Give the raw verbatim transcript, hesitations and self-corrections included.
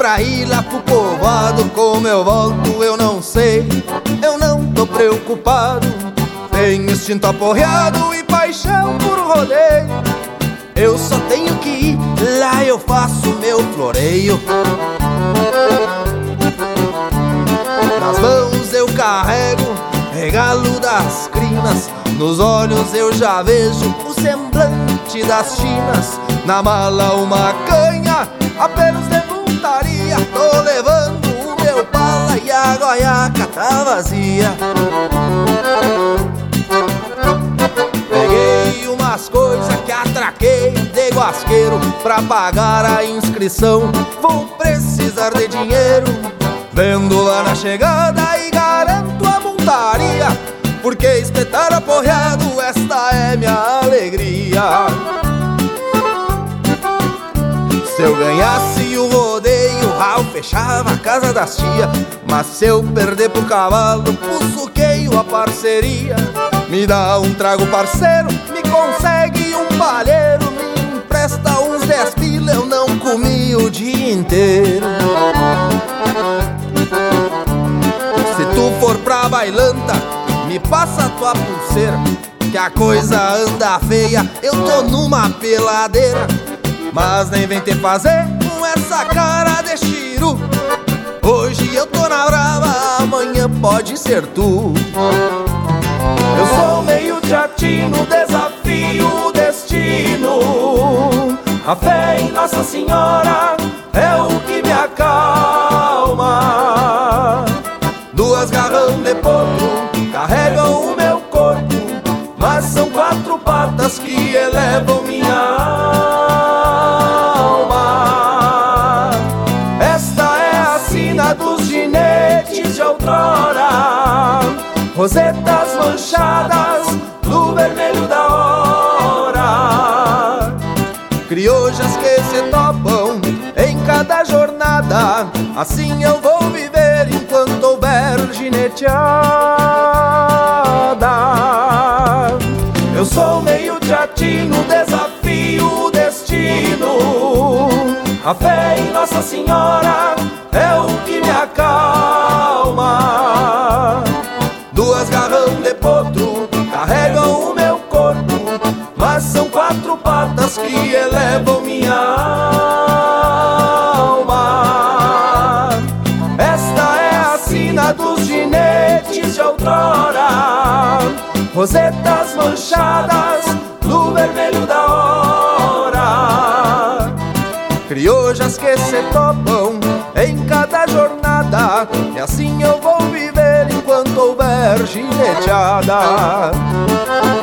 pra ir lá pro povoado. Como eu volto eu não sei, eu não tô preocupado. Tenho instinto aporreado e paixão por rodeio. Eu só tenho que ir, lá eu faço meu floreio. Nas mãos eu carrego regalo das crinas, nos olhos eu já vejo o semblante das chinas. Na mala uma canha, apenas de pontaria. Tô levando o meu bala e a goiaca tá vazia. Peguei umas coisas que atraquei de guasqueiro. Pra pagar a inscrição vou precisar de dinheiro. Vendo lá na chegada e garanto a montaria, porque espetar aporreado, esta é minha alegria. Se eu ganhasse o rodeio, Raul fechava a casa das tia. Mas se eu perder pro cavalo, pussuqueio a parceria. Me dá um trago parceiro, me consegue um palheiro. Me empresta uns dez pila, eu não comi o dia inteiro. Se tu for pra bailanta, me passa tua pulseira, que a coisa anda feia, eu tô numa peladeira. Mas nem vem te fazer com essa cara de chiru. Hoje eu tô na brava, amanhã pode ser tu. Eu sou meio teatino, desafio o destino. A fé em Nossa Senhora é o que me acalma. Duas garrão de potro carregam o meu corpo, mas são quatro patas que elevam minha alma. Esta é a sina dos ginetes de outrora, rosetas manchadas no vermelho da hora. Criojas que se topam em cada jornada, assim eu vou viver enquanto houver gineteada. Eu sou meio teatino, desafio o destino. A fé em Nossa Senhora é o que me acalma. Duas garrão de potro carregam o meu corpo, mas são quatro patas que elevam minha alma. Esta é a sina dos ginetes de outrora, rosetas manchadas no vermelho da hora. Criojas que se topam em cada jornada, e assim eu vou viver enquanto houver gineteada.